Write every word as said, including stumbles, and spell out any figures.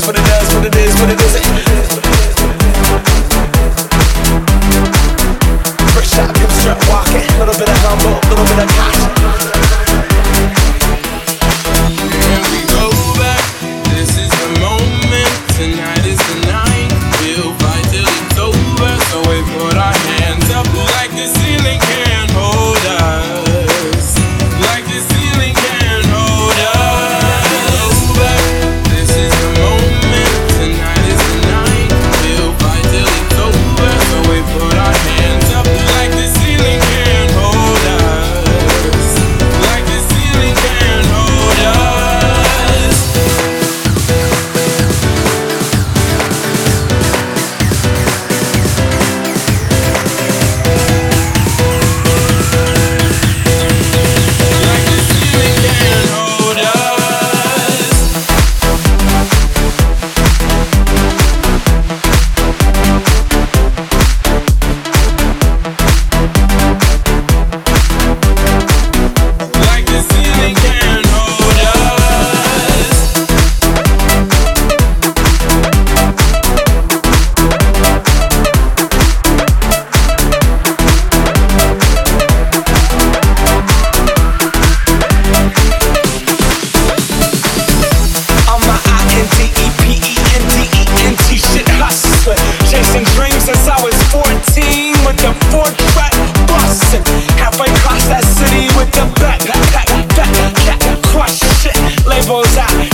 what it does, what it is, what it isn't. Fresh out, hip strut walking, little bit of humble, little bit of cock. Here we go back. This is the moment. Tonight is the night. We'll fight till it's over. So we put our hands up like the ceiling can't hold us. Like the ceiling can't hold us. This is the moment. Tonight is the night. We'll fight till it's over. So we put our hands up like the ceiling can't hold us. Like the ceiling can't hold us. Like the ceiling can't hold us. Like the ceiling can't hold us. I'm a I N D E P E N D E N T shit hustler. Chasing dreams since I was fourteen with the four track bustin'. Halfway across that city with the back, back, back, back, crush shit. Labels out,